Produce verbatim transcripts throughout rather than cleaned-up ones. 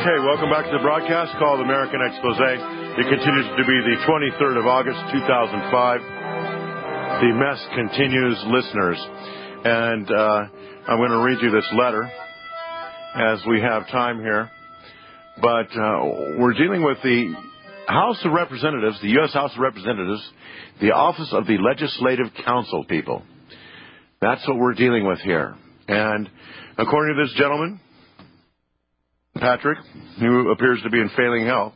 Okay, welcome back to the broadcast called American Expose. It continues to be the twenty-third of August, two thousand five. The mess continues, listeners. And uh, I'm going to read you this letter as we have time here. But uh, we're dealing with the House of Representatives, the U S House of Representatives, the Office of the Legislative Council, people. That's what we're dealing with here. And according to this gentleman, Patrick, who appears to be in failing health,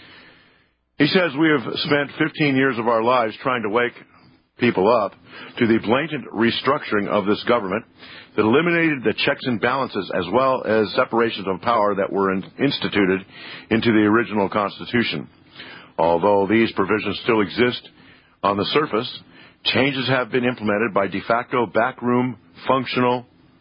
he says we have spent fifteen years of our lives trying to wake people up to the blatant restructuring of this government that eliminated the checks and balances as well as separations of power that were in, instituted into the original Constitution. Although these provisions still exist on the surface, changes have been implemented by de facto backroom functional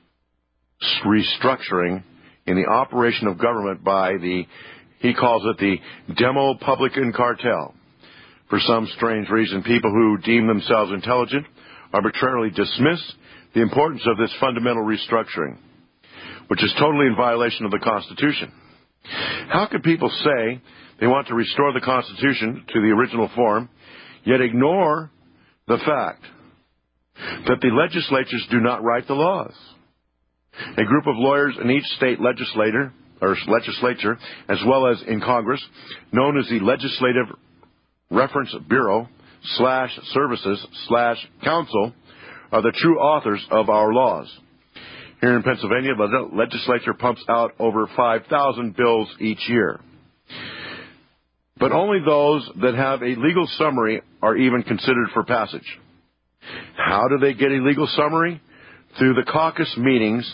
restructuring in the operation of government by the, he calls it the Demo-Publican cartel. For some strange reason, people who deem themselves intelligent arbitrarily dismiss the importance of this fundamental restructuring, which is totally in violation of the Constitution. How could people say they want to restore the Constitution to the original form, yet ignore the fact that the legislatures do not write the laws? A group of lawyers in each state legislator or legislature, as well as in Congress, known as the Legislative Reference Bureau slash Services slash Council, are the true authors of our laws. Here in Pennsylvania, the legislature pumps out over five thousand bills each year. But only those that have a legal summary are even considered for passage. How do they get a legal summary? Through the caucus meetings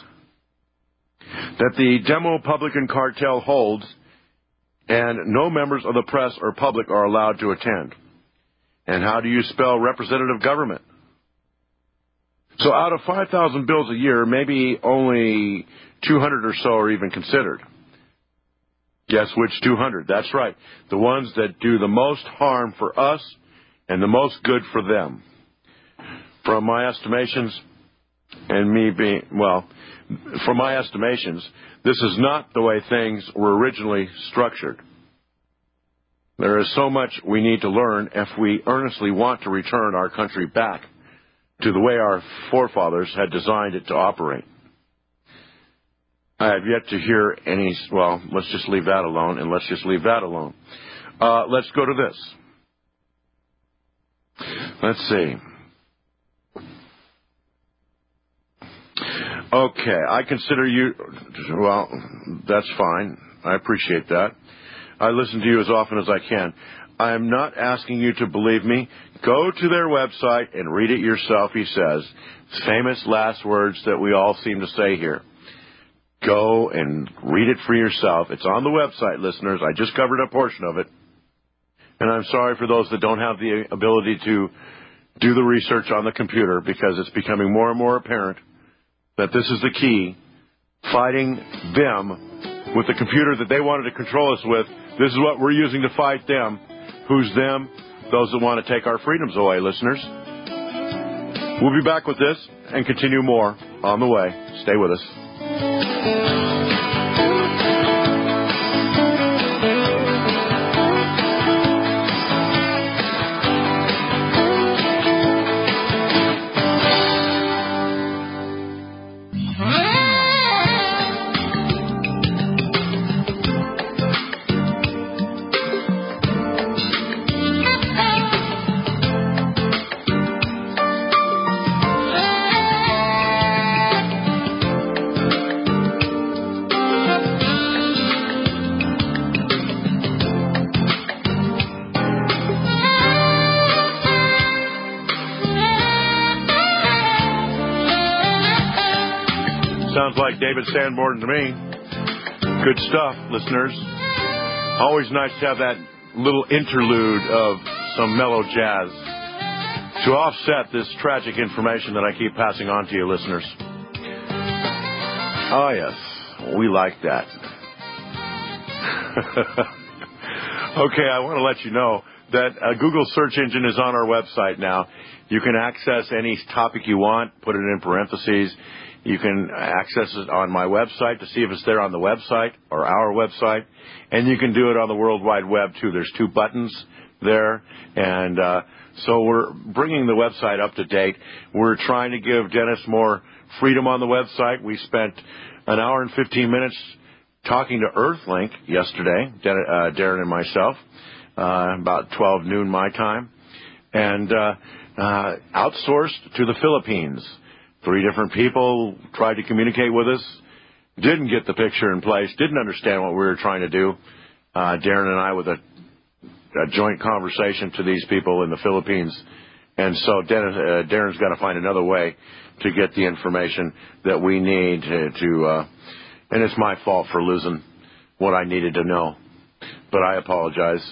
that the Demo-Publican cartel holds, and no members of the press or public are allowed to attend. And how do you spell representative government? So out of five thousand bills a year, maybe only two hundred or so are even considered. Guess which two hundred? That's right. The ones that do the most harm for us and the most good for them. From my estimations, and me being, well, from my estimations, this is not the way things were originally structured. There is so much we need to learn if we earnestly want to return our country back to the way our forefathers had designed it to operate. I have yet to hear any, well, let's just leave that alone, and let's just leave that alone. Uh, let's go to this. Let's see. Okay, I consider you, well, that's fine. I appreciate that. I listen to you as often as I can. I am not asking you to believe me. Go to their website and read it yourself, he says. Famous last words that we all seem to say here. Go and read it for yourself. It's on the website, listeners. I just covered a portion of it. And I'm sorry for those that don't have the ability to do the research on the computer, because it's becoming more and more apparent that this is the key. Fighting them with the computer that they wanted to control us with. This is what we're using to fight them. Who's them? Those that want to take our freedoms away, listeners. We'll be back with this and continue more on the way. Stay with us. Sounds like David Sanborn to me. Good stuff, listeners. Always nice to have that little interlude of some mellow jazz to offset this tragic information that I keep passing on to you, listeners. Oh, yes. We like that. Okay, I want to let you know that a Google search engine is on our website now. You can access any topic you want, put it in parentheses. You can access it on my website to see if it's there on the website or our website. And you can do it on the World Wide Web, too. There's two buttons there. And uh, so we're bringing the website up to date. We're trying to give Dennis more freedom on the website. We spent an hour and fifteen minutes talking to Earthlink yesterday, Darren and myself, uh, about twelve noon my time, and uh, uh, outsourced to the Philippines. Three different people tried to communicate with us, didn't get the picture in place, didn't understand what we were trying to do. Uh, Darren and I with a, a joint conversation to these people in the Philippines. And so Dennis, uh, Darren's got to find another way to get the information that we need to, to uh, and it's my fault for losing what I needed to know. But I apologize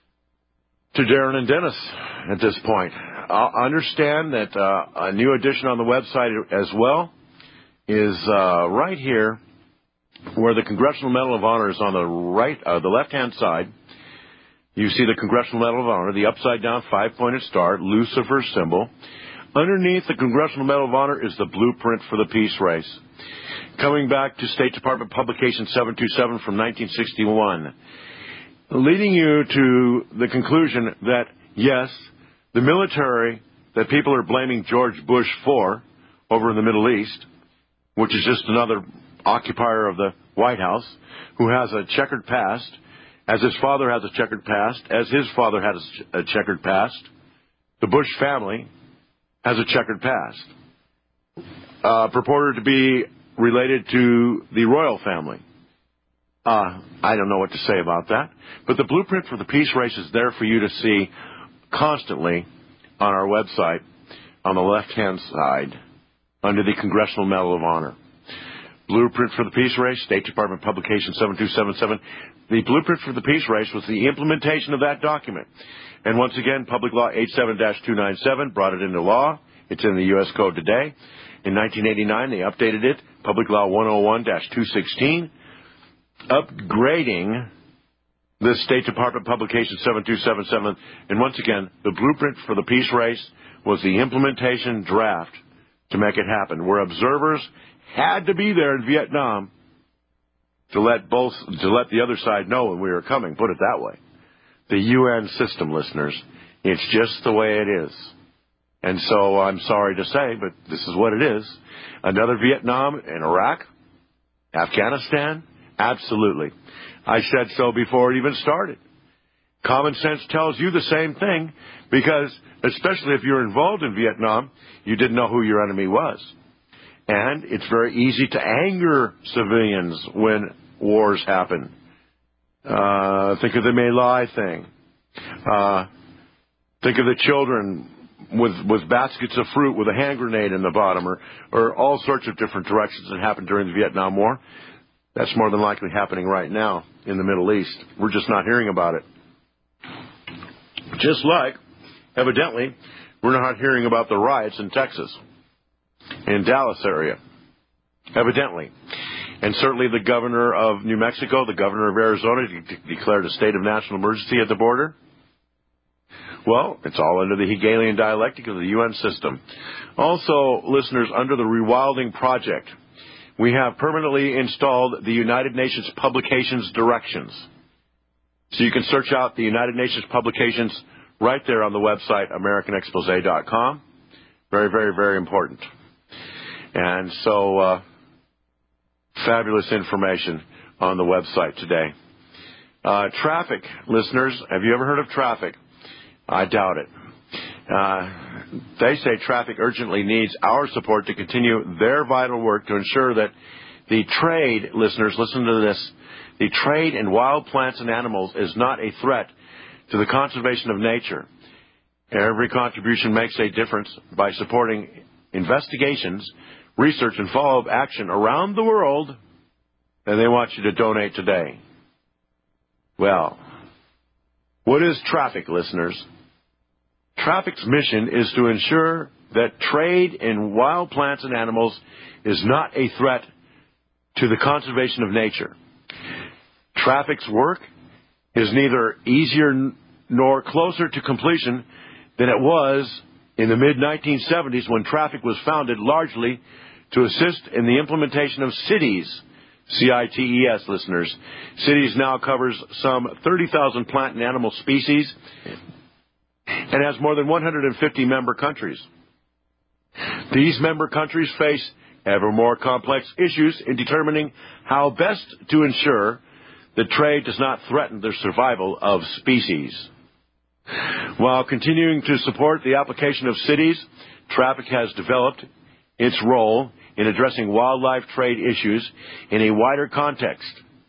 to Darren and Dennis at this point. I understand that uh, a new addition on the website as well is uh, right here where the Congressional Medal of Honor is on the right, uh, the left-hand side. You see the Congressional Medal of Honor, the upside-down five-pointed star, Lucifer symbol. Underneath the Congressional Medal of Honor is the blueprint for the peace race. Coming back to State Department Publication seven two seven from nineteen sixty-one, leading you to the conclusion that, yes, the military that people are blaming George Bush for over in the Middle East, which is just another occupier of the White House, who has a checkered past, as his father has a checkered past, as his father has a checkered past, the Bush family has a checkered past, uh, purported to be related to the royal family. Uh, I don't know what to say about that. But the blueprint for the peace race is there for you to see constantly on our website on the left-hand side under the Congressional Medal of Honor. Blueprint for the Peace Race, State Department Publication seven two seven seven. The Blueprint for the Peace Race was the implementation of that document. And once again, Public Law eighty-seven dash two ninety-seven brought it into law. It's in the U S Code today. In nineteen eighty-nine, they updated it, Public Law one oh one dash two sixteen, upgrading the State Department Publication seven two seven seven. And once again, the Blueprint for the Peace Race was the implementation draft to make it happen, where observers had to be there in Vietnam to let both to let the other side know when we were coming. Put it that way. The U N system, listeners, it's just the way it is. And so I'm sorry to say, but this is what it is. Another Vietnam and Iraq, Afghanistan, absolutely. I said so before it even started. Common sense tells you the same thing, because especially if you're involved in Vietnam, you didn't know who your enemy was. And it's very easy to anger civilians when wars happen. Uh, think of the My Lai thing. Uh, think of the children with with baskets of fruit with a hand grenade in the bottom, or, or all sorts of different directions that happened during the Vietnam War. That's more than likely happening right now in the Middle East. We're just not hearing about it. Just like, evidently, we're not hearing about the riots in Texas, in Dallas area, evidently. And certainly the governor of New Mexico, the governor of Arizona, de- declared a state of national emergency at the border. Well, it's all under the Hegelian dialectic of the U N system. Also, listeners, under the Rewilding Project, we have permanently installed the United Nations Publications Directions. So you can search out the United Nations Publications right there on the website, American Expose dot com. Very, very, very important. And so, uh, fabulous information on the website today. Uh, traffic, listeners, have you ever heard of traffic? I doubt it. Uh, they say traffic urgently needs our support to continue their vital work to ensure that the trade, listeners, listen to this, the trade in wild plants and animals is not a threat to the conservation of nature. Every contribution makes a difference by supporting investigations, research, and follow-up action around the world, and they want you to donate today. Well, what is traffic, listeners? Traffic's mission is to ensure that trade in wild plants and animals is not a threat to the conservation of nature. Traffic's work is neither easier nor closer to completion than it was in the mid nineteen seventies when Traffic was founded largely to assist in the implementation of CITES, C I T E S, listeners. CITES now covers some thirty thousand plant and animal species and has more than one hundred fifty member countries. These member countries face ever more complex issues in determining how best to ensure that trade does not threaten the survival of species. While continuing to support the application of CITES, Traffic has developed its role in addressing wildlife trade issues in a wider context,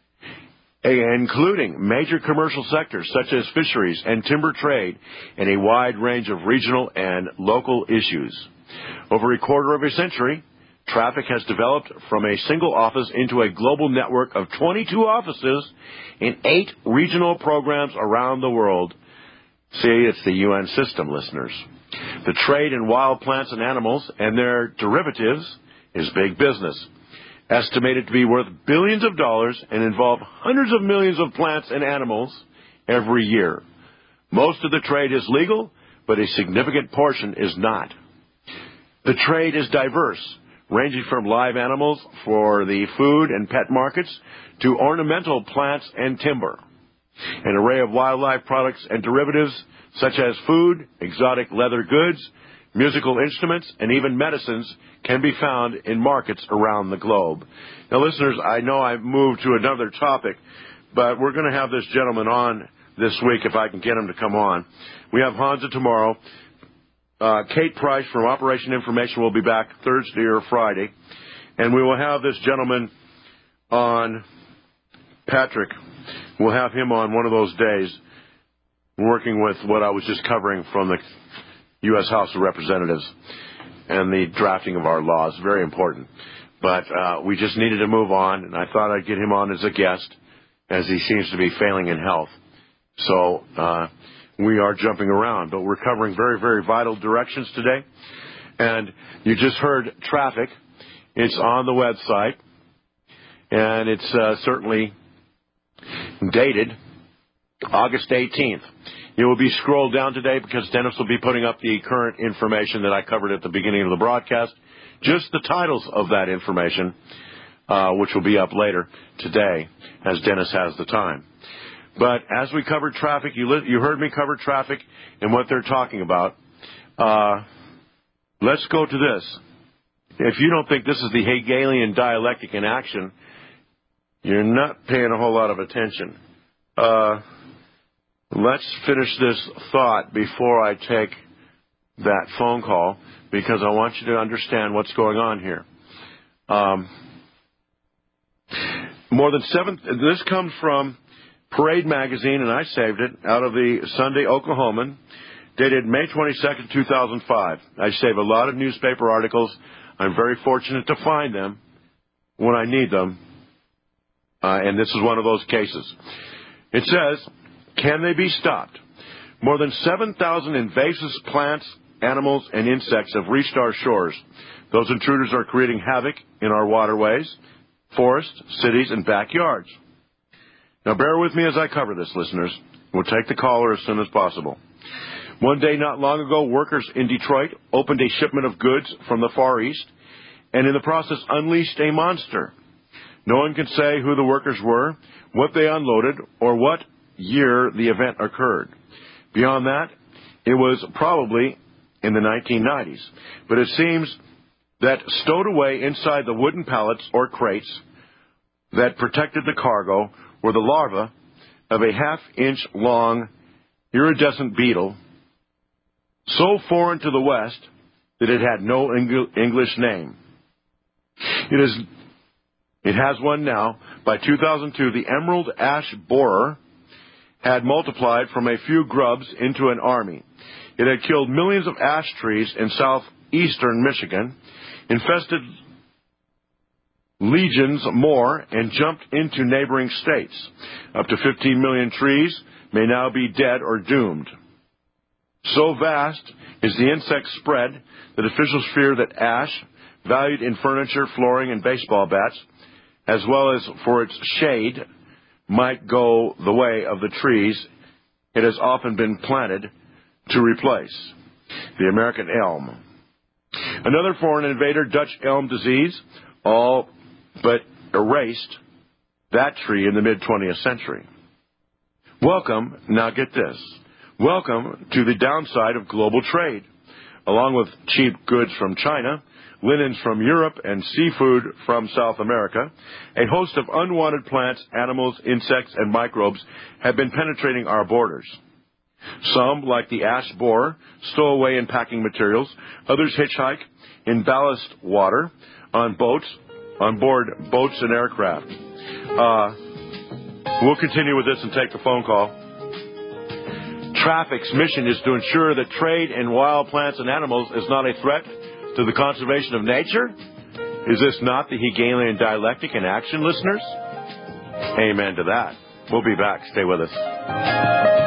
including major commercial sectors such as fisheries and timber trade, and a wide range of regional and local issues. Over a quarter of a century, Traffic has developed from a single office into a global network of twenty-two offices in eight regional programs around the world. See, it's the U N system, listeners. The trade in wild plants and animals and their derivatives is big business, estimated to be worth billions of dollars and involve hundreds of millions of plants and animals every year. Most of the trade is legal, but a significant portion is not. The trade is diverse, ranging from live animals for the food and pet markets to ornamental plants and timber. An array of wildlife products and derivatives such as food, exotic leather goods, musical instruments, and even medicines can be found in markets around the globe. Now, listeners, I know I've moved to another topic, but we're going to have this gentleman on this week if I can get him to come on. We have Hansa tomorrow. Uh, Kate Price from Operation Information will be back Thursday or Friday. And we will have this gentleman on, Patrick. We'll have him on one of those days working with what I was just covering from the U S House of Representatives and the drafting of our laws. Very important. But uh, we just needed to move on, and I thought I'd get him on as a guest as he seems to be failing in health. So uh, we are jumping around, but we're covering very, very vital directions today. And you just heard Traffic. It's on the website, and it's uh, certainly dated August eighteenth. It will be scrolled down today because Dennis will be putting up the current information that I covered at the beginning of the broadcast, just the titles of that information, uh, which will be up later today as Dennis has the time. But as we covered Traffic, you, li- you heard me cover Traffic and what they're talking about. Uh, let's go to this. If you don't think this is the Hegelian dialectic in action, you're not paying a whole lot of attention. Uh, let's finish this thought before I take that phone call, because I want you to understand what's going on here. Um, more than seven, this comes from Parade Magazine, and I saved it, out of the Sunday Oklahoman, dated May twenty-second, two thousand five. I save a lot of newspaper articles. I'm very fortunate to find them when I need them, uh, and this is one of those cases. It says, can they be stopped? More than seven thousand invasive plants, animals, and insects have reached our shores. Those intruders are creating havoc in our waterways, forests, cities, and backyards. Now, bear with me as I cover this, listeners. We'll take the caller as soon as possible. One day not long ago, workers in Detroit opened a shipment of goods from the Far East and in the process unleashed a monster. No one can say who the workers were, what they unloaded, or what year the event occurred. Beyond that, it was probably in the nineteen nineties. But it seems that stowed away inside the wooden pallets or crates that protected the cargo were the larvae of a half-inch long iridescent beetle, so foreign to the West that it had no Eng- English name. It is, it has one now. By two thousand two, the emerald ash borer had multiplied from a few grubs into an army. It had killed millions of ash trees in southeastern Michigan, infested legions more, and jumped into neighboring states. Up to fifteen million trees may now be dead or doomed. So vast is the insect spread that officials fear that ash, valued in furniture, flooring, and baseball bats, as well as for its shade, might go the way of the trees it has often been planted to replace the American elm. Another foreign invader, Dutch elm disease, all but erased that tree in the mid-twentieth century. Welcome, now get this, welcome to the downside of global trade. Along with cheap goods from China, linens from Europe, and seafood from South America, a host of unwanted plants, animals, insects, and microbes have been penetrating our borders. Some, like the ash borer, stow away in packing materials. Others hitchhike in ballast water on boats, on board boats and aircraft. Uh, we'll continue with this and take the phone call. Traffic's mission is to ensure that trade in wild plants and animals is not a threat to the conservation of nature. Is this not the Hegelian dialectic in action, listeners? Amen to that. We'll be back. Stay with us.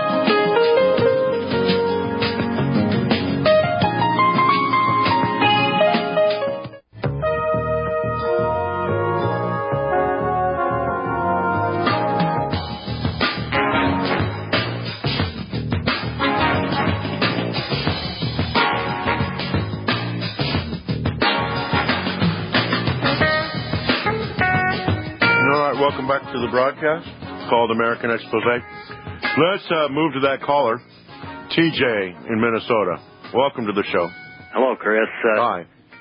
Welcome back to the broadcast called American Expose. Let's uh, move to that caller, T J in Minnesota. Welcome to the show. Hello, Chris. Uh, Hi.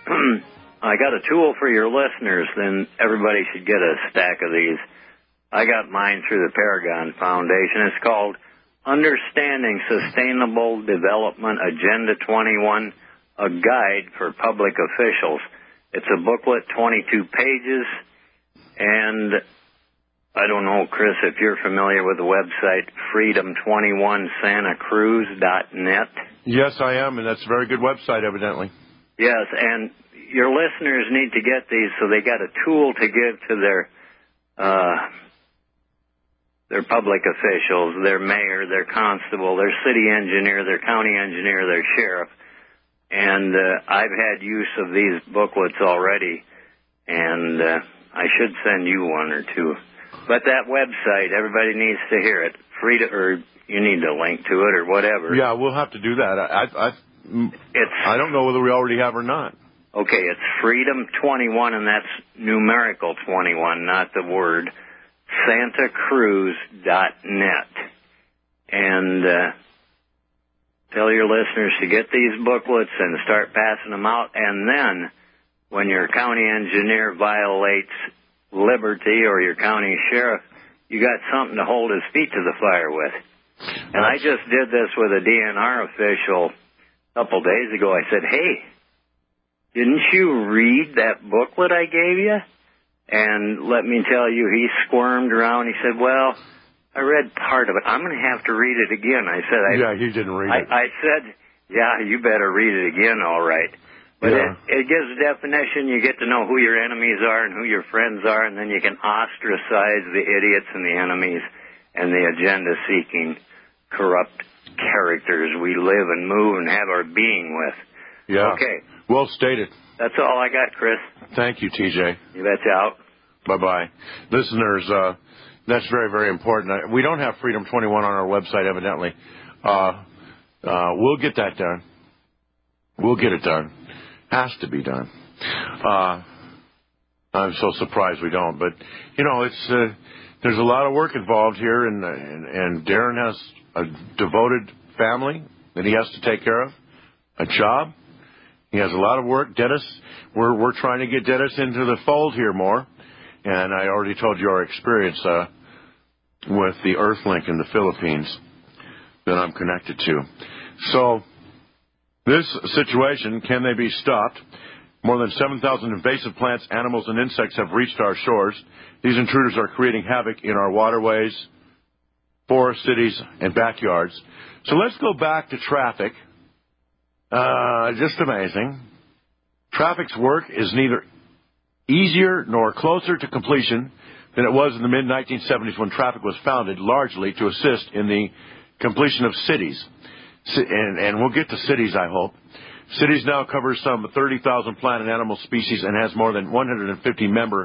I got a tool for your listeners, then everybody should get a stack of these. I got mine through the Paragon Foundation. It's called Understanding Sustainable Development Agenda twenty-one, a guide for public officials. It's a booklet, twenty-two pages, and I don't know, Chris, if you're familiar with the website freedom twenty-one santa cruz dot net. Yes, I am, and that's a very good website, evidently. Yes, and your listeners need to get these so they got a tool to give to their uh, their public officials, their mayor, their constable, their city engineer, their county engineer, their sheriff. And uh, I've had use of these booklets already, and uh, I should send you one or two. But that website, everybody needs to hear it. Free to, or you need to link to it or whatever. Yeah, we'll have to do that. I, I, it's, I don't know whether we already have or not. Okay, it's freedom twenty-one, and that's numerical twenty-one, not the word, santa cruz dot net. And uh, tell your listeners to get these booklets and start passing them out. And then when your county engineer violates liberty or your county sheriff, you got something to hold his feet to the fire with. And I just did this with a D N R official a couple days ago. I said, hey, didn't you read that booklet I gave you? And let me tell you, he squirmed around. He said, well, I read part of it. I'm going to have to read it again. I said, I, yeah, he didn't read I, it. I said, yeah, you better read it again, all right. But yeah. it, it gives a definition. You get to know who your enemies are and who your friends are, and then you can ostracize the idiots and the enemies and the agenda-seeking, corrupt characters we live and move and have our being with. Yeah. Okay. Well stated. That's all I got, Chris. Thank you, T J. You betcha. Out. Bye-bye. Listeners, uh, that's very, very important. We don't have Freedom twenty-one on our website, evidently. Uh, uh, we'll get that done. We'll get it done. Has to be done. Uh, I'm so surprised we don't. But, you know, it's uh, there's a lot of work involved here, and, and, and Darren has a devoted family that he has to take care of, a job. He has a lot of work. Dennis, we're we're trying to get Dennis into the fold here more. And I already told you our experience uh, with the Earthlink in the Philippines that I'm connected to. So this situation, can they be stopped? More than seven thousand invasive plants, animals, and insects have reached our shores. These intruders are creating havoc in our waterways, forests, cities, and backyards. So let's go back to traffic. Uh, just amazing. Traffic's work is neither easier nor closer to completion than it was in the mid nineteen seventies when traffic was founded largely to assist in the completion of cities. And, and we'll get to cities, I hope. Cities now cover some thirty thousand plant and animal species and has more than one hundred fifty member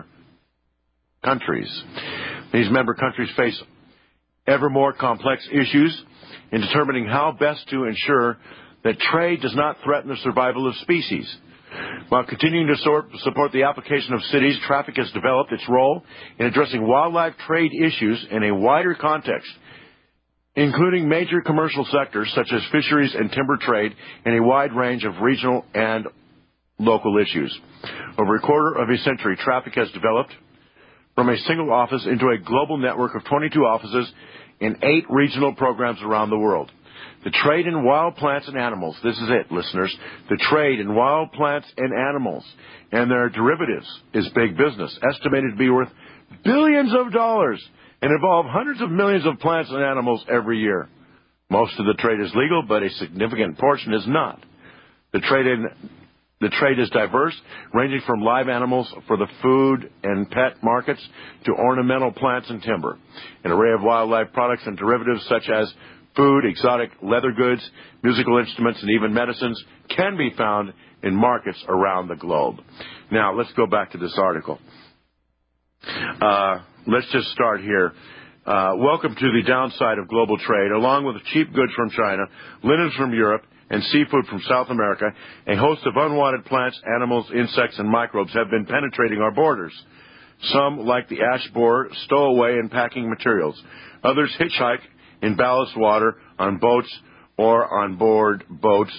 countries. These member countries face ever more complex issues in determining how best to ensure that trade does not threaten the survival of species. While continuing to sort, support the application of cities, Traffic has developed its role in addressing wildlife trade issues in a wider context, including major commercial sectors such as fisheries and timber trade, and a wide range of regional and local issues. Over a quarter of a century, Traffic has developed from a single office into a global network of twenty-two offices in eight regional programs around the world. The trade in wild plants and animals, this is it, listeners, the trade in wild plants and animals and their derivatives is big business, estimated to be worth billions of dollars and involve hundreds of millions of plants and animals every year. Most of the trade is legal, but a significant portion is not. The trade in The trade is diverse, ranging from live animals for the food and pet markets to ornamental plants and timber. An array of wildlife products and derivatives such as food, exotic leather goods, musical instruments, and even medicines can be found in markets around the globe. Now, let's go back to this article. Uh, let's just start here. Uh, welcome to the downside of global trade. Along with cheap goods from China, linens from Europe, and seafood from South America, a host of unwanted plants, animals, insects, and microbes have been penetrating our borders. Some, like the ash borer, stow away in packing materials. Others hitchhike in ballast water on boats or on board boats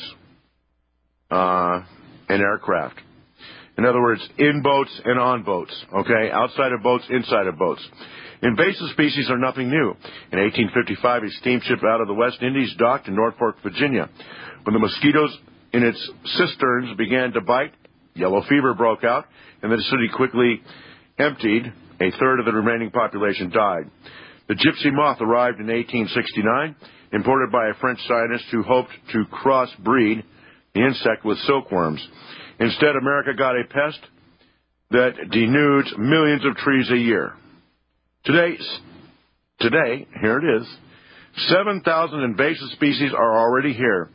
uh, and aircraft. In other words, in boats and on boats, okay? Outside of boats, inside of boats. Invasive species are nothing new. In eighteen fifty-five, a steamship out of the West Indies docked in Norfolk, Virginia. When the mosquitoes in its cisterns began to bite, yellow fever broke out, and the city quickly emptied. A third of the remaining population died. The gypsy moth arrived in eighteen sixty-nine, imported by a French scientist who hoped to cross-breed the insect with silkworms. Instead, America got a pest that denudes millions of trees a year. Today, today, here it is, seven thousand invasive species are already here,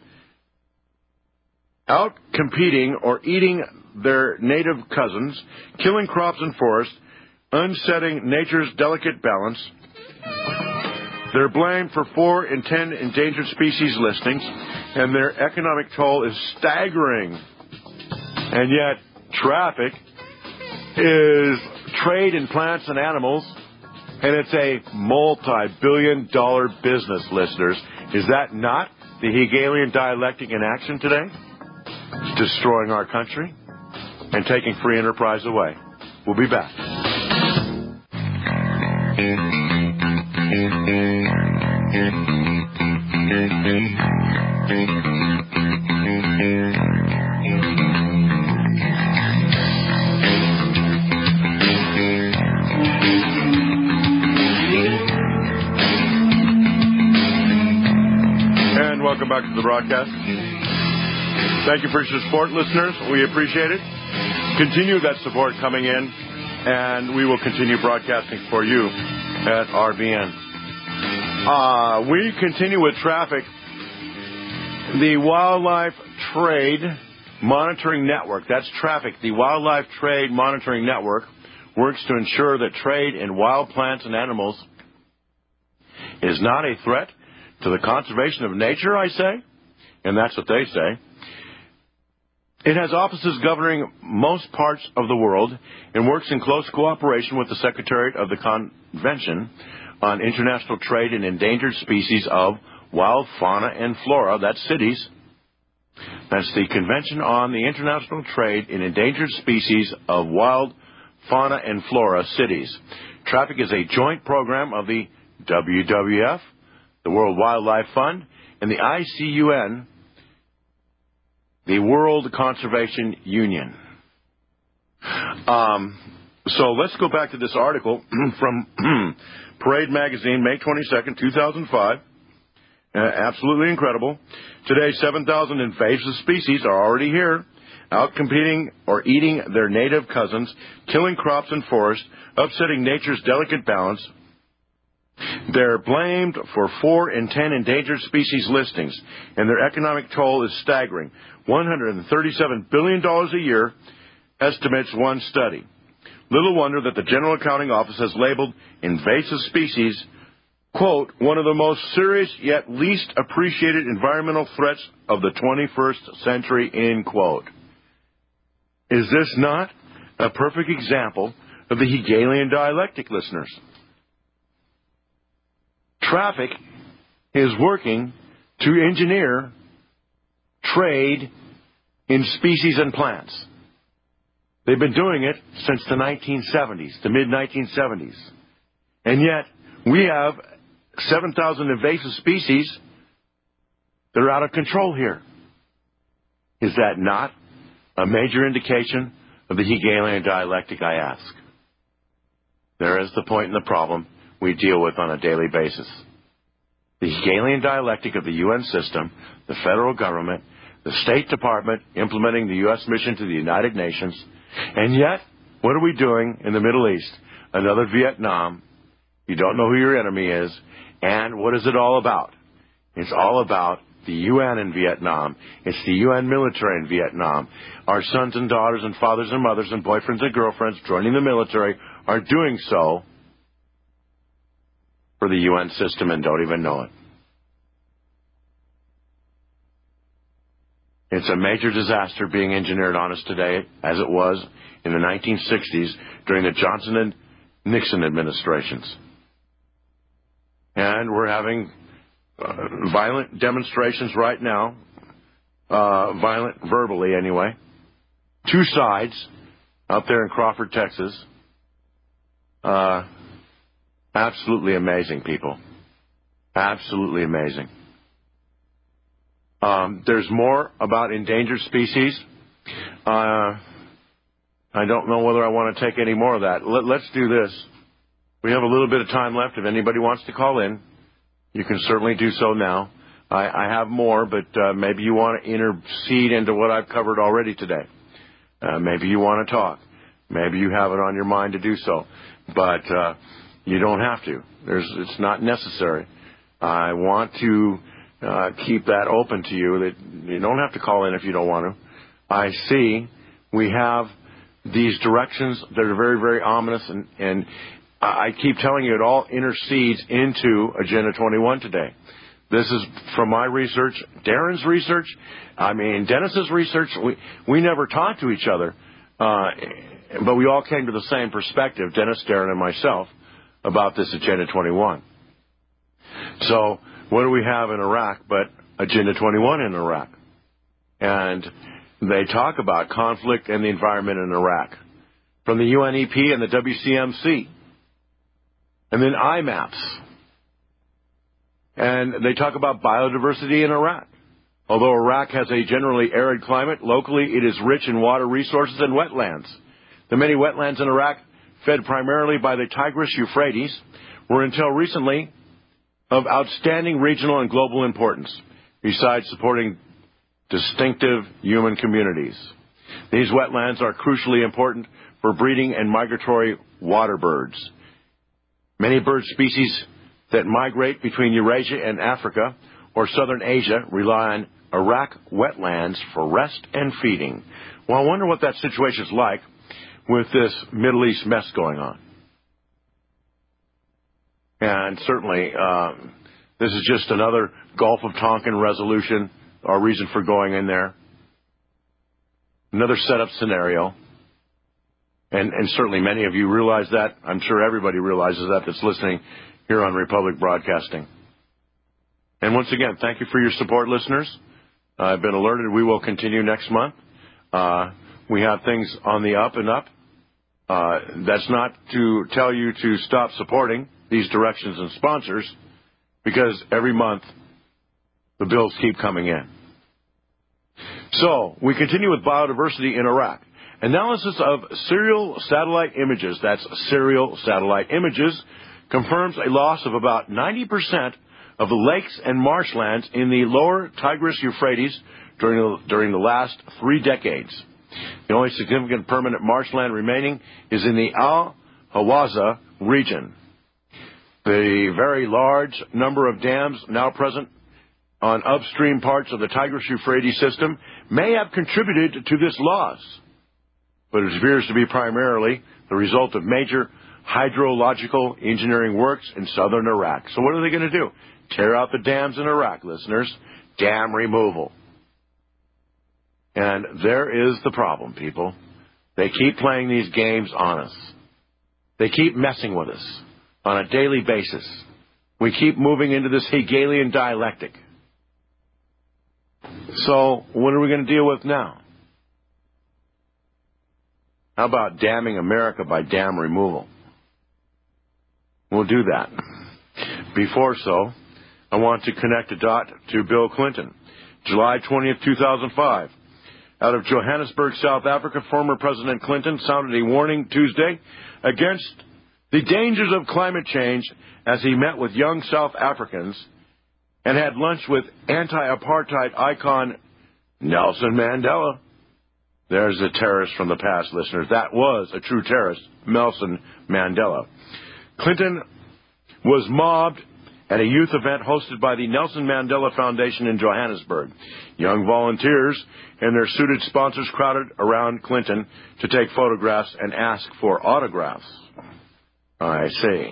out competing or eating their native cousins, killing crops and forests, unsetting nature's delicate balance. They're blamed for four in ten endangered species listings, and their economic toll is staggering. And yet, Traffic is trade in plants and animals, and it's a multi-billion dollar business, listeners. Is that not the Hegelian dialectic in action today? It's destroying our country and taking free enterprise away. We'll be back. And welcome back to the broadcast. Thank you for your support, listeners. We appreciate it. Continue that support coming in, and we will continue broadcasting for you at R B N. Uh, we continue with Traffic. The Wildlife Trade Monitoring Network, that's Traffic, the Wildlife Trade Monitoring Network, works to ensure that trade in wild plants and animals is not a threat to the conservation of nature, I say, and that's what they say. It has offices governing most parts of the world and works in close cooperation with the Secretariat of the Convention on International Trade in Endangered Species of Wild Fauna and Flora, that's CITES. That's the Convention on the International Trade in Endangered Species of Wild Fauna and Flora, CITES. Traffic is a joint program of the W W F, the World Wildlife Fund, and the I C U N, the World Conservation Union. Um, so let's go back to this article from Parade Magazine, May twenty-second, two thousand five. Uh, absolutely incredible. Today, seven thousand invasive species are already here, out competing or eating their native cousins, killing crops and forests, upsetting nature's delicate balance. They're blamed for four in ten endangered species listings, and their economic toll is staggering. one hundred thirty-seven billion dollars a year, estimates one study. Little wonder that the General Accounting Office has labeled invasive species quote, one of the most serious yet least appreciated environmental threats of the twenty-first century, end quote. Is this not a perfect example of the Hegelian dialectic, listeners? Traffic is working to engineer trade in species and plants. They've been doing it since the nineteen seventies, the mid nineteen seventies. And yet, we have seven thousand invasive species that are out of control here. Is that not a major indication of the Hegelian dialectic, I ask? There is the point in the problem we deal with on a daily basis. The Hegelian dialectic of the U N system, the federal government, the State Department implementing the U S mission to the United Nations, and yet, what are we doing in the Middle East? Another Vietnam. You don't know who your enemy is. And what is it all about? It's all about the U N in Vietnam. It's the U N military in Vietnam. Our sons and daughters and fathers and mothers and boyfriends and girlfriends joining the military are doing so for the U N system and don't even know it. It's a major disaster being engineered on us today, as it was in the nineteen sixties during the Johnson and Nixon administrations. And we're having uh, violent demonstrations right now, uh, violent verbally anyway. Two sides out there in Crawford, Texas. Uh, absolutely amazing, people. Absolutely amazing. Um, there's more about endangered species. Uh, I don't know whether I want to take any more of that. Let, let's do this. We have a little bit of time left. If anybody wants to call in, you can certainly do so now. I, I have more, but uh, maybe you want to intercede into what I've covered already today. Uh, maybe you want to talk. Maybe you have it on your mind to do so. But uh, you don't have to. There's, it's not necessary. I want to uh, keep that open to you, that you don't have to call in if you don't want to. I see we have these directions that are very, very ominous, and, and I keep telling you, it all intercedes into Agenda twenty-one today. This is from my research, Darren's research, I mean, Dennis's research. We, we never talked to each other, uh, but we all came to the same perspective, Dennis, Darren, and myself, about this Agenda twenty-one. So what do we have in Iraq but Agenda twenty-one in Iraq? And they talk about conflict and the environment in Iraq from the U N E P and the W C M C. And then I MAPS. And they talk about biodiversity in Iraq. Although Iraq has a generally arid climate, locally it is rich in water resources and wetlands. The many wetlands in Iraq, fed primarily by the Tigris-Euphrates, were until recently of outstanding regional and global importance, besides supporting distinctive human communities. These wetlands are crucially important for breeding and migratory water birds. Many bird species that migrate between Eurasia and Africa or southern Asia rely on Iraq wetlands for rest and feeding. Well, I wonder what that situation is like with this Middle East mess going on. And certainly, uh, this is just another Gulf of Tonkin resolution, our reason for going in there. Another setup scenario. And, and certainly many of you realize that. I'm sure everybody realizes that that's listening here on Republic Broadcasting. And once again, thank you for your support, listeners. Uh, I've been alerted we will continue next month. Uh, we have things on the up and up. Uh, that's not to tell you to stop supporting these directions and sponsors, because every month the bills keep coming in. So we continue with biodiversity in Iraq. Analysis of serial satellite images, that's serial satellite images, confirms a loss of about ninety percent of the lakes and marshlands in the lower Tigris-Euphrates during the, during the last three decades. The only significant permanent marshland remaining is in the Al-Hawaza region. The very large number of dams now present on upstream parts of the Tigris-Euphrates system may have contributed to this loss, but it appears to be primarily the result of major hydrological engineering works in southern Iraq. So what are they going to do? Tear out the dams in Iraq, listeners. Dam removal. And there is the problem, people. They keep playing these games on us. They keep messing with us on a daily basis. We keep moving into this Hegelian dialectic. So what are we going to deal with now? How about damming America by dam removal? We'll do that. Before so, I want to connect a dot to Bill Clinton. July twentieth, two thousand five. Out of Johannesburg, South Africa, former President Clinton sounded a warning Tuesday against the dangers of climate change as he met with young South Africans and had lunch with anti-apartheid icon Nelson Mandela. There's a terrorist from the past, listeners. That was a true terrorist, Nelson Mandela. Clinton was mobbed at a youth event hosted by the Nelson Mandela Foundation in Johannesburg. Young volunteers and their suited sponsors crowded around Clinton to take photographs and ask for autographs. I see.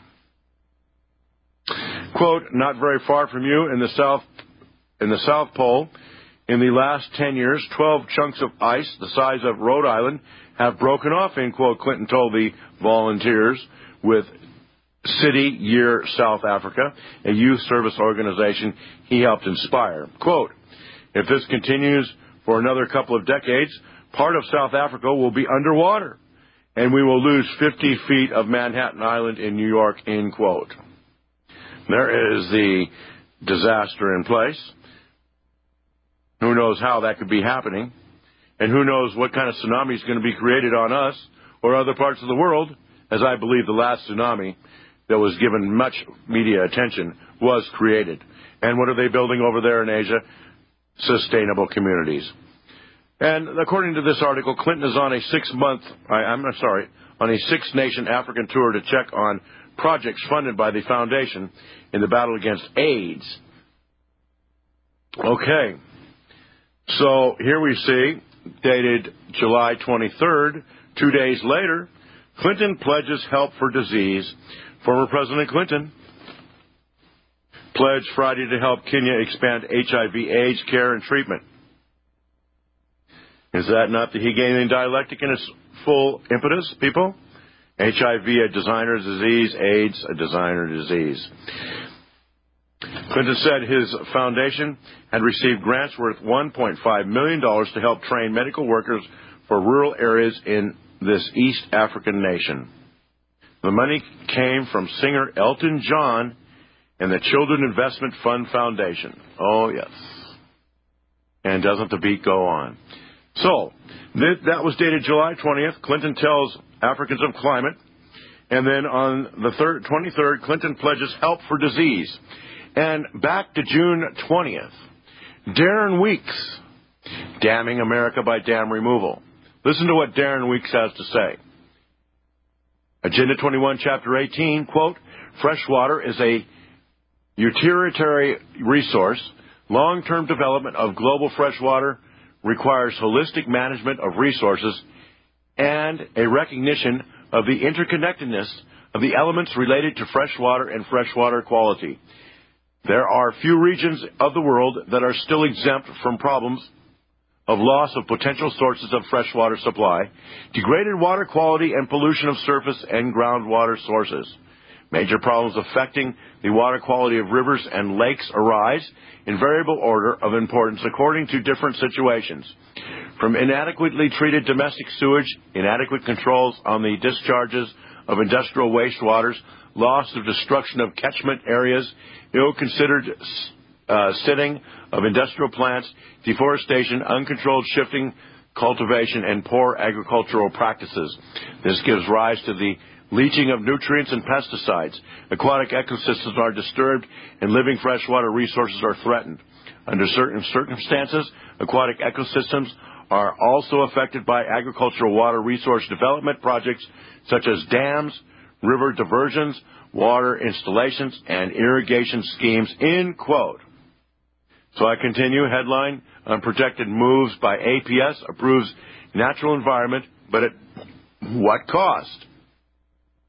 Quote, not very far from you in the South, in the South Pole, in the last ten years, twelve chunks of ice the size of Rhode Island have broken off, end quote, Clinton told the volunteers with City Year South Africa, a youth service organization he helped inspire. Quote, if this continues for another couple of decades, part of South Africa will be underwater, and we will lose fifty feet of Manhattan Island in New York, end quote. There is the disaster in place. Who knows how that could be happening, and who knows what kind of tsunami is going to be created on us or other parts of the world, as I believe the last tsunami that was given much media attention was created. And what are they building over there in Asia? Sustainable communities. And according to this article, Clinton is on a six-month, I, I'm sorry, on a six-nation African tour to check on projects funded by the foundation in the battle against AIDS. Okay. So here we see, dated July twenty-third, two days later, Clinton pledges help for disease. Former President Clinton pledged Friday to help Kenya expand H I V AIDS care and treatment. Is that not the Hegelian dialectic in its full impetus, people? H I V, a designer disease, AIDS, a designer disease. Clinton said his foundation had received grants worth one point five million dollars to help train medical workers for rural areas in this East African nation. The money came from singer Elton John and the Children Investment Fund Foundation. Oh, yes. And doesn't the beat go on? So, th- that was dated July twentieth. Clinton tells Africans of climate. And then on the third, twenty-third, Clinton pledges help for disease. And back to June twentieth, Darren Weeks, damming America by dam removal. Listen to what Darren Weeks has to say. Agenda twenty-one, Chapter eighteen, quote, fresh water is a utilitarian resource. Long-term development of global fresh water requires holistic management of resources and a recognition of the interconnectedness of the elements related to fresh water and freshwater quality. There are few regions of the world that are still exempt from problems of loss of potential sources of freshwater supply, degraded water quality, and pollution of surface and groundwater sources. Major problems affecting the water quality of rivers and lakes arise in variable order of importance according to different situations. From inadequately treated domestic sewage, inadequate controls on the discharges of industrial wastewaters, loss or destruction of catchment areas, ill-considered uh, sitting of industrial plants, deforestation, uncontrolled shifting, cultivation, and poor agricultural practices. This gives rise to the leaching of nutrients and pesticides. Aquatic ecosystems are disturbed and living freshwater resources are threatened. Under certain circumstances, aquatic ecosystems are also affected by agricultural water resource development projects such as dams, river diversions, water installations, and irrigation schemes, end quote. So I continue, headline, Unprotected Moves by A P S approves natural environment, but at what cost?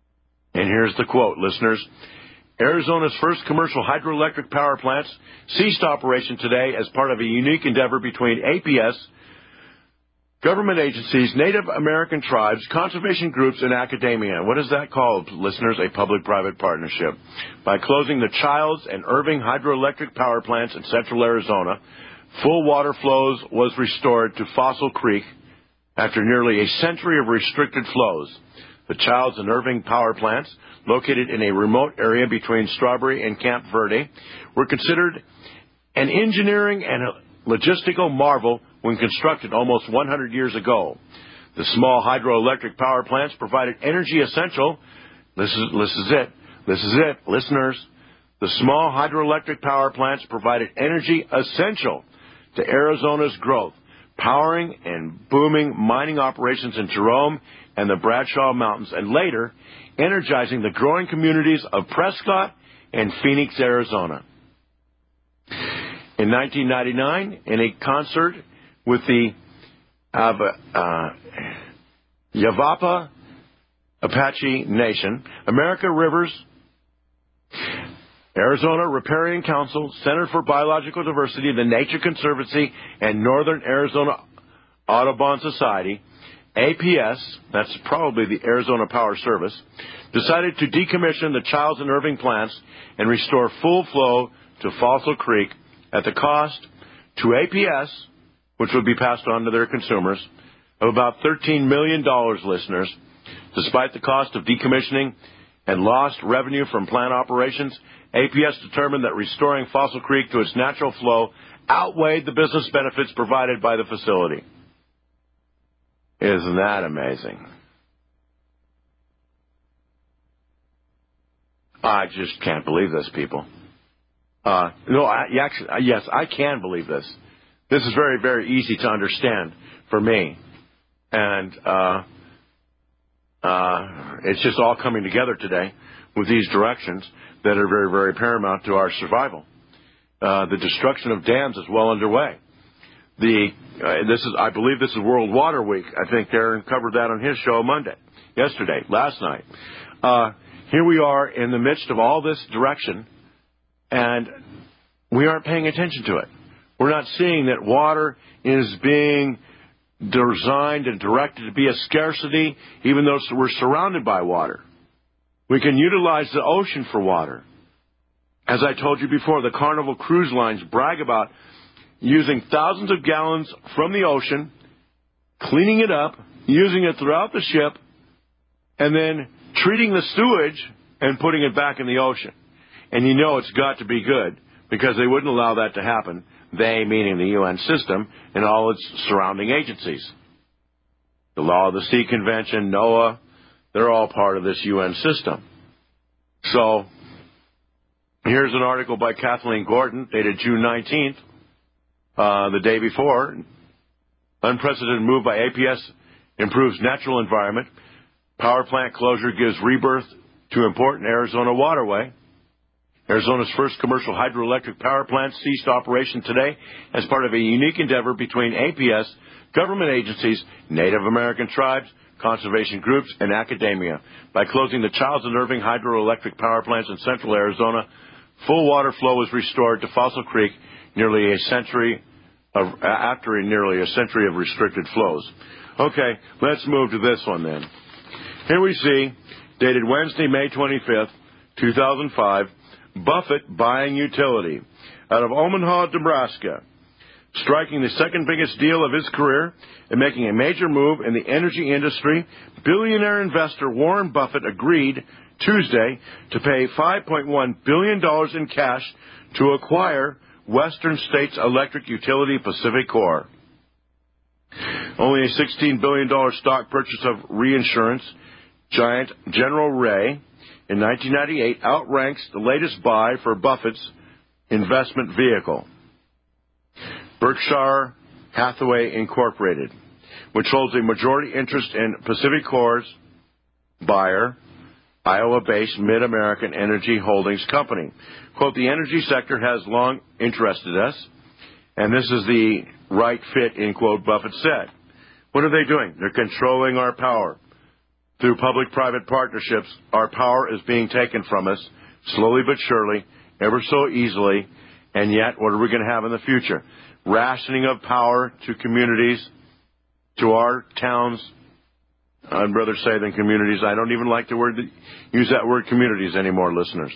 And here's the quote, listeners. Arizona's first commercial hydroelectric power plants ceased operation today as part of a unique endeavor between A P S, government agencies, Native American tribes, conservation groups, and academia. What is that called, listeners? A public-private partnership. By closing the Childs and Irving hydroelectric power plants in central Arizona, full water flows was restored to Fossil Creek after nearly a century of restricted flows. The Childs and Irving power plants, located in a remote area between Strawberry and Camp Verde, were considered an engineering and a logistical marvel when constructed almost one hundred years ago. The small hydroelectric power plants provided energy essential. This is, this is it. This is it, listeners. The small hydroelectric power plants provided energy essential to Arizona's growth, powering and booming mining operations in Jerome and the Bradshaw Mountains, and later energizing the growing communities of Prescott and Phoenix, Arizona. In nineteen ninety-nine, in a concert with the uh, uh, Yavapai Apache Nation, America Rivers, Arizona Riparian Council, Center for Biological Diversity, the Nature Conservancy, and Northern Arizona Audubon Society, A P S, that's probably the Arizona Power Service, decided to decommission the Childs and Irving plants and restore full flow to Fossil Creek at the cost to A P S, which would be passed on to their consumers, of about thirteen million dollars, listeners. Despite the cost of decommissioning and lost revenue from plant operations, A P S determined that restoring Fossil Creek to its natural flow outweighed the business benefits provided by the facility. Isn't that amazing? I just can't believe this, people. Uh, no, I, actually, yes, I can believe this. This is very, very easy to understand for me. And uh, uh, it's just all coming together today with these directions that are very, very paramount to our survival. Uh, the destruction of dams is well underway. The uh, this is, I believe, this is World Water Week. I think Darren covered that on his show Monday, yesterday, last night. Uh, here we are in the midst of all this direction, and we aren't paying attention to it. We're not seeing that water is being designed and directed to be a scarcity, even though we're surrounded by water. We can utilize the ocean for water. As I told you before, the Carnival Cruise Lines brag about using thousands of gallons from the ocean, cleaning it up, using it throughout the ship, and then treating the sewage and putting it back in the ocean. And you know it's got to be good, because they wouldn't allow that to happen, they meaning the U N system and all its surrounding agencies. The Law of the Sea Convention, NOAA, they're all part of this U N system. So, here's an article by Kathleen Gordon, dated June nineteenth, uh, the day before. Unprecedented move by A P S improves natural environment. Power plant closure gives rebirth to important Arizona waterway. Arizona's first commercial hydroelectric power plant ceased operation today as part of a unique endeavor between A P S, government agencies, Native American tribes, conservation groups, and academia. By closing the Childs and Irving hydroelectric power plants in central Arizona, full water flow was restored to Fossil Creek nearly a century of, after a nearly a century of restricted flows. Okay, let's move to this one then. Here we see, dated Wednesday, May twenty-fifth, two thousand five, Buffett buying utility out of Omaha, Nebraska, striking the second biggest deal of his career and making a major move in the energy industry. Billionaire investor Warren Buffett agreed Tuesday to pay five point one billion dollars in cash to acquire Western States electric utility PacifiCorp. Only a sixteen billion dollars stock purchase of reinsurance giant General Ray in nineteen ninety-eight outranks the latest buy for Buffett's investment vehicle, Berkshire Hathaway Incorporated, which holds a majority interest in PacifiCorp's buyer, Iowa-based Mid-American Energy Holdings Company. Quote, the energy sector has long interested us, and this is the right fit, end quote, Buffett said. What are they doing? They're controlling our power through public-private partnerships, our power is being taken from us, slowly but surely, ever so easily, and yet what are we going to have in the future? Rationing of power to communities, to our towns. I'd rather say than communities. I don't even like to word, use that word communities anymore, listeners.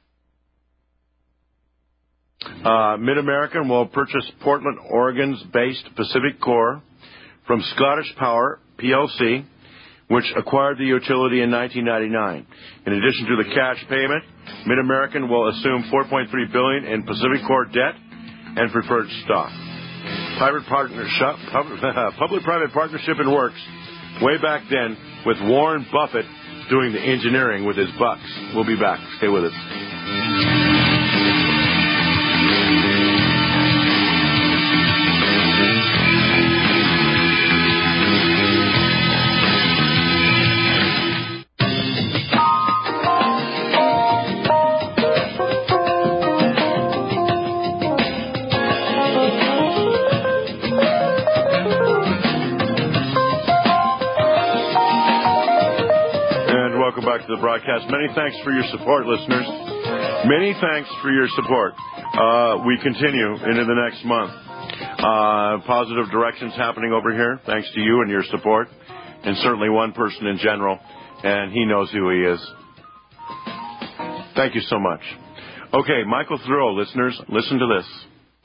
Uh, Mid-American will purchase Portland, Oregon's based Pacific Core from Scottish Power, P L C, which acquired the utility in nineteen ninety-nine. In addition to the cash payment, Mid-American will assume four point three billion dollars in Pacific Core debt and preferred stock. Private partnership, public-private partnership in works way back then with Warren Buffett doing the engineering with his bucks. We'll be back. Stay with us. To the broadcast. Many thanks for your support, listeners. Many thanks for your support. Uh, we continue into the next month. Uh, positive directions happening over here, thanks to you and your support, and certainly one person in general, and he knows who he is. Thank you so much. Okay, Michael Thoreau, listeners, listen to this.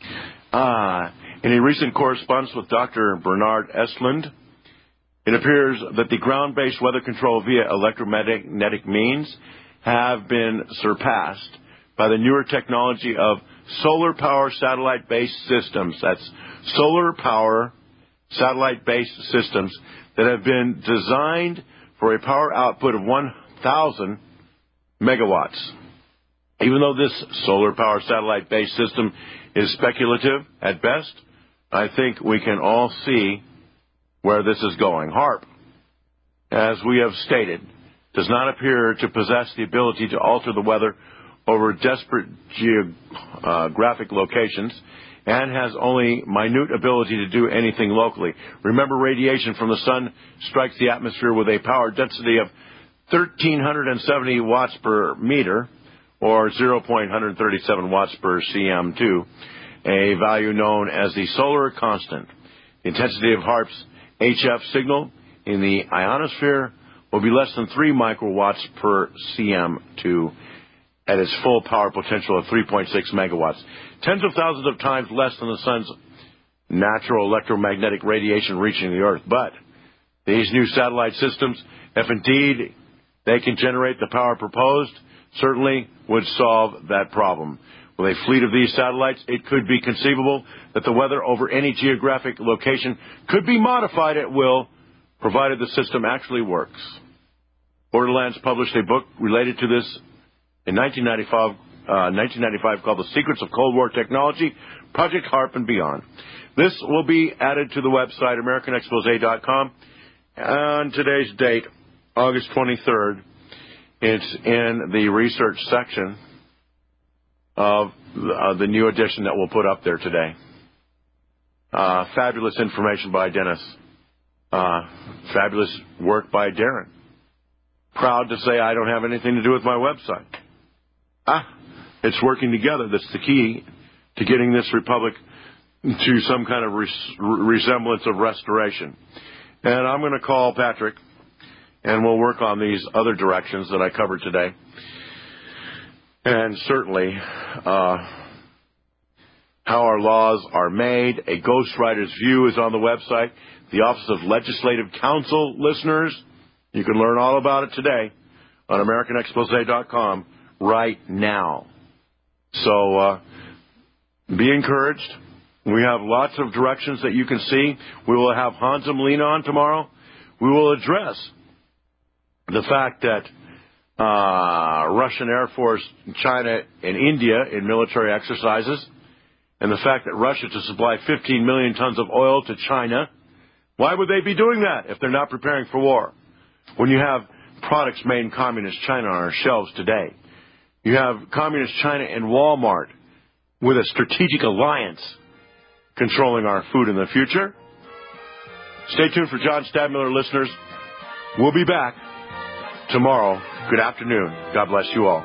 Uh, in a recent correspondence with Doctor Bernard Estlund, it appears that the ground-based weather control via electromagnetic means have been surpassed by the newer technology of solar power satellite-based systems. That's solar power satellite-based systems that have been designed for a power output of one thousand megawatts. Even though this solar power satellite-based system is speculative at best, I think we can all see where this is going. HAARP, as we have stated, does not appear to possess the ability to alter the weather over desperate geographic locations and has only minute ability to do anything locally. Remember, radiation from the sun strikes the atmosphere with a power density of one thousand three hundred seventy watts per meter, or zero point one three seven watts per C M two, a value known as the solar constant. The intensity of HAARP's H F signal in the ionosphere will be less than three microwatts per C M two at its full power potential of three point six megawatts, tens of thousands of times less than the sun's natural electromagnetic radiation reaching the Earth. But these new satellite systems, if indeed they can generate the power proposed, certainly would solve that problem. With a fleet of these satellites, it could be conceivable that the weather over any geographic location could be modified at will, provided the system actually works. Borderlands published a book related to this in nineteen ninety-five, uh, nineteen ninety-five called The Secrets of Cold War Technology, Project HAARP and Beyond. This will be added to the website, American Expose dot com. On today's date, August twenty-third, it's in the research section of uh, the new edition that we'll put up there today. Uh, fabulous information by Dennis. Uh, fabulous work by Darren. Proud to say I don't have anything to do with my website. Ah, it's working together. That's the key to getting this republic to some kind of res- resemblance of restoration. And I'm going to call Patrick, and we'll work on these other directions that I covered today. And certainly, uh, how our laws are made. A ghostwriter's view is on the website. The Office of Legislative Counsel, listeners, you can learn all about it today on American Expose dot com right now. So uh, be encouraged. We have lots of directions that you can see. We will have Hans Molina on tomorrow. We will address the fact that uh, Russian Air Force, China, and India in military exercises, and the fact that Russia to supply fifteen million tons of oil to China. Why would they be doing that if they're not preparing for war? When you have products made in communist China on our shelves today, you have communist China and Walmart with a strategic alliance controlling our food in the future. Stay tuned for John Stadmiller, listeners. We'll be back tomorrow. Good afternoon. God bless you all.